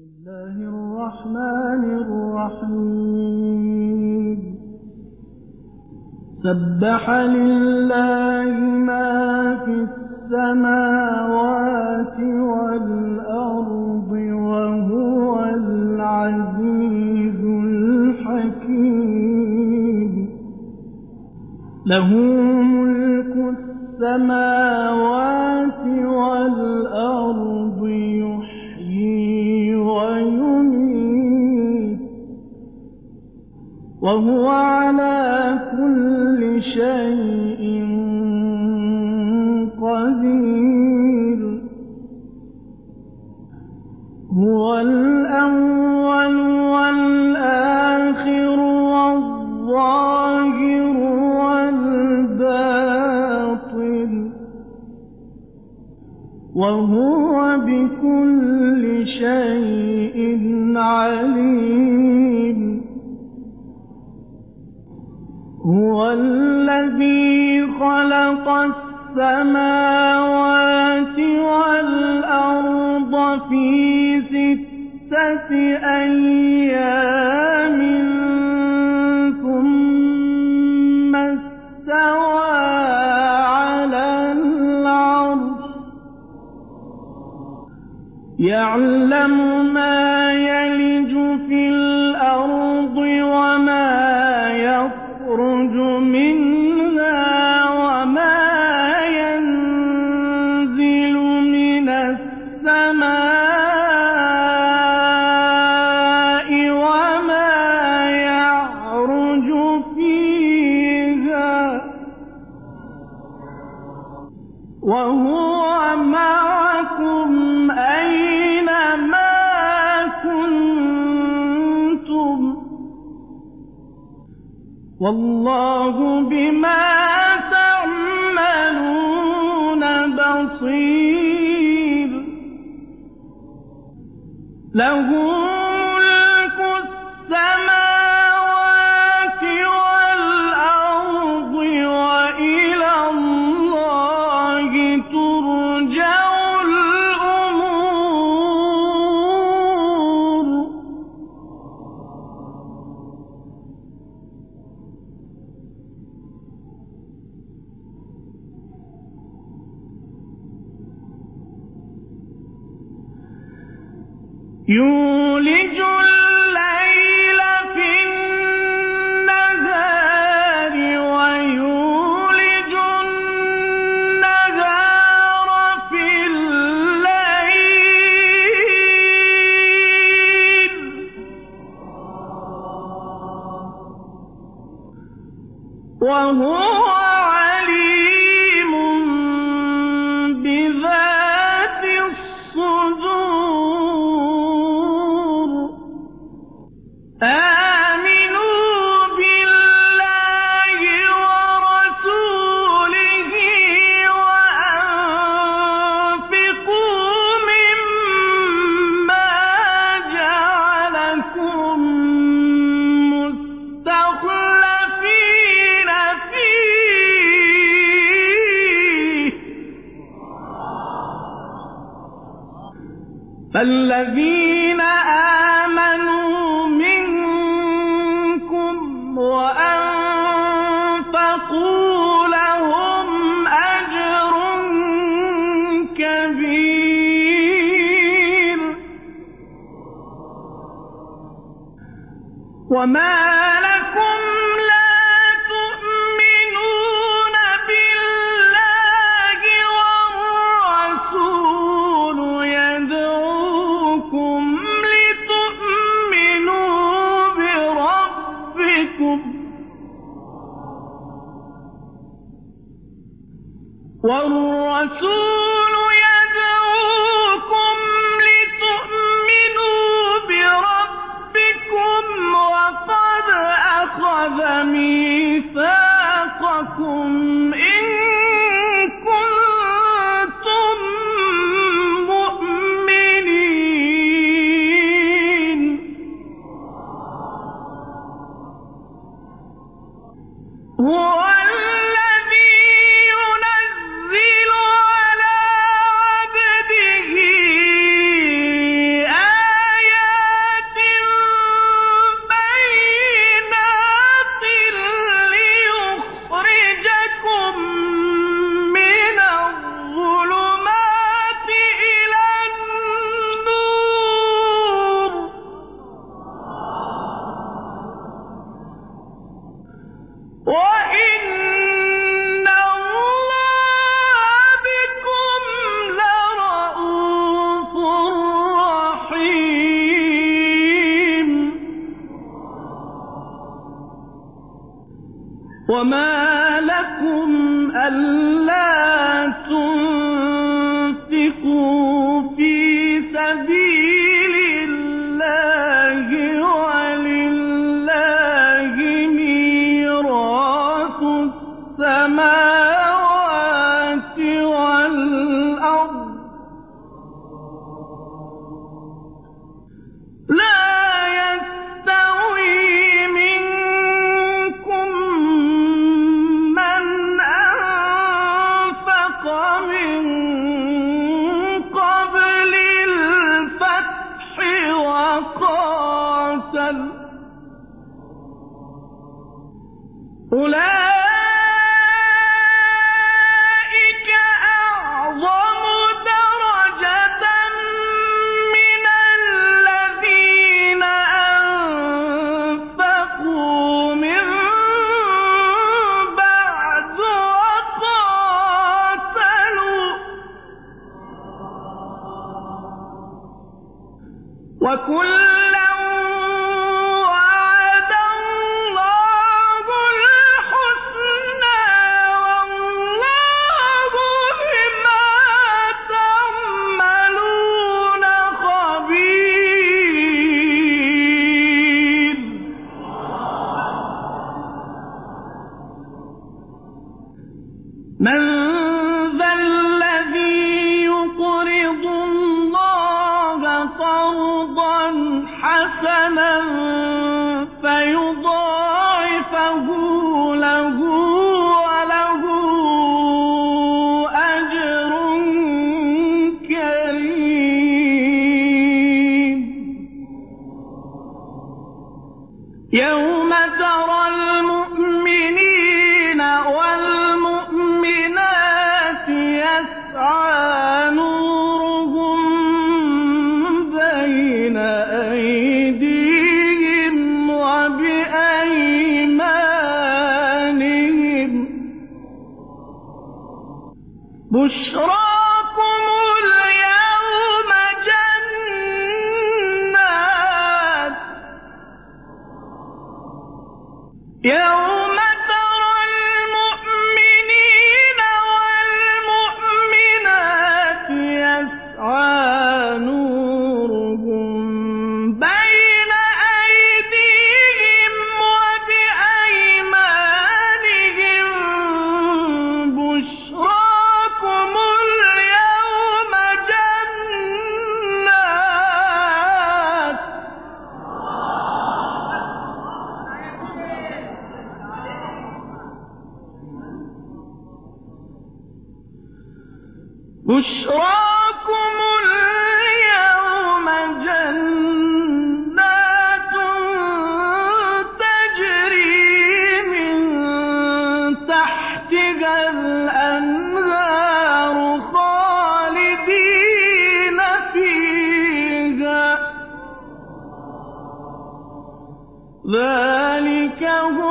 الله الرحمن الرحيم سبح لله ما في السماوات والأرض وهو العزيز الحكيم له ملك السماوات والأرض يحيي ويميت وهو على كل شيء قدير هو الأول والآخر والظاهر والباطن وهو بكل شيء عليم هو الذي خلق السماوات والأرض في 6 أيام ثم استوى على العرش يعلم ما يلج في الأرض وما يخرج منها وما ينزل من السماء وما يعرج فيها وهو معكم أينما كنتم والله بما تعملون بصير له ملك السماوات والأرض وإلى الله ترجع الأمور يولج الليل في النهار ويولج النهار في الليل وهو عليم بذات الصدور آمنوا بالله ورسوله وأنفقوا مما جعلكم مستخلفين فيه فالذين آمنوا منكم وأنفقوا لهم أجر كبير وما لكم لا تؤمنون بالله والرسول يدعوكم لتؤمنوا بربكم والرسول يدعوكم لتؤمنوا بربكم وقد أخذ وما لكم ألا تنفقوا في سبيل الله ولله ميراث السماوات والأرض لا يستوي منكم من أنفق من قبل الفتح وقاتل أولئك أعظم درجة من الذين أنفقوا من بعد وقاتلوا وكلا وعد الله الحسنى والله بما تعملون خبير من ذا الذي يقرض الله قرضا حسنا فيضاعفه له وله أجر كريم يوم ترى المؤمنين والمؤمنات يسعى نورهم بين أيديهم وبأيمانهم بشراكم اليوم جنات يوم ترى المؤمنين والمؤمنات يسعى نورهم بين أيديهم وبأيمانهم بشراكم اليوم جنات بشراكم اليوم جنات تجري من تحتها الأنهار خالدين فيها ذلك هو